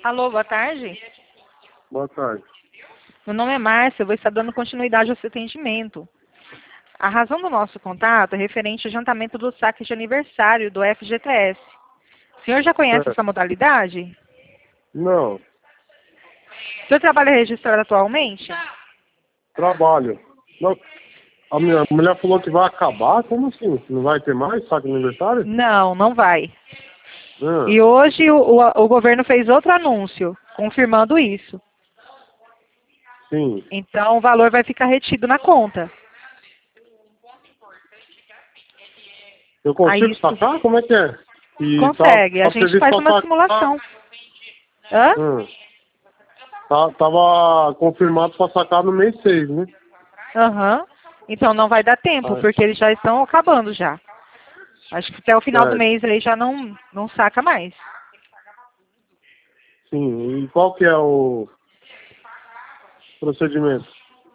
Alô, boa tarde. Boa tarde. Meu nome é Márcia, eu vou estar dando continuidade ao seu atendimento. A razão do nosso contato é referente ao adiantamento do saque de aniversário do FGTS. O senhor já conhece É, essa modalidade? não, O senhor trabalha registrado atualmente? trabalho. Não, a minha mulher falou que vai acabar, como assim? Não vai ter mais saque de aniversário? Não, não vai. Ah, E hoje o governo fez outro anúncio, confirmando isso. sim. Então o valor vai ficar retido na conta. Eu Aí consigo isso sacar? Como é que é? E consegue, a tá gente previsto faz pra uma sacar. simulação. Hã? Hum, tava confirmado pra sacar no mês 6, né? Aham. Então não vai dar tempo, Ah, porque eles já estão acabando já. Acho que até o final do certo. mês aí já não saca mais. Sim. E qual que é o procedimento?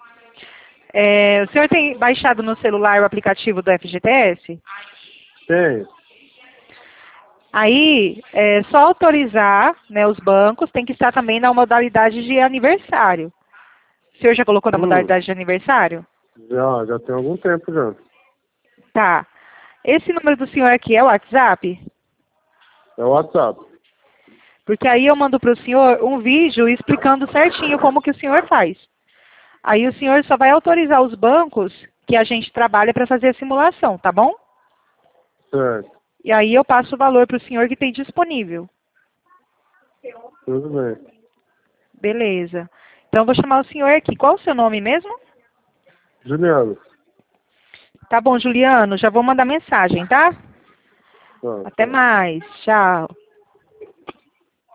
O senhor tem baixado no celular o aplicativo do FGTS? Tem. Aí, é só autorizar, né, os bancos, tem que estar também na modalidade de aniversário. O senhor já colocou na Hum, modalidade de aniversário? já tem algum tempo já. Tá. Esse número do senhor aqui é o WhatsApp? É o WhatsApp. Porque aí eu mando para o senhor um vídeo explicando certinho como que o senhor faz. Aí o senhor só vai autorizar os bancos que a gente trabalha para fazer a simulação, tá bom? Certo. E aí eu passo o valor para o senhor que tem disponível. Tudo bem. Beleza. Então eu vou chamar o senhor aqui. Qual o seu nome mesmo? Juliano. Tá bom, Juliano. Já vou mandar mensagem, tá? Tá, Até tá. mais. Tchau.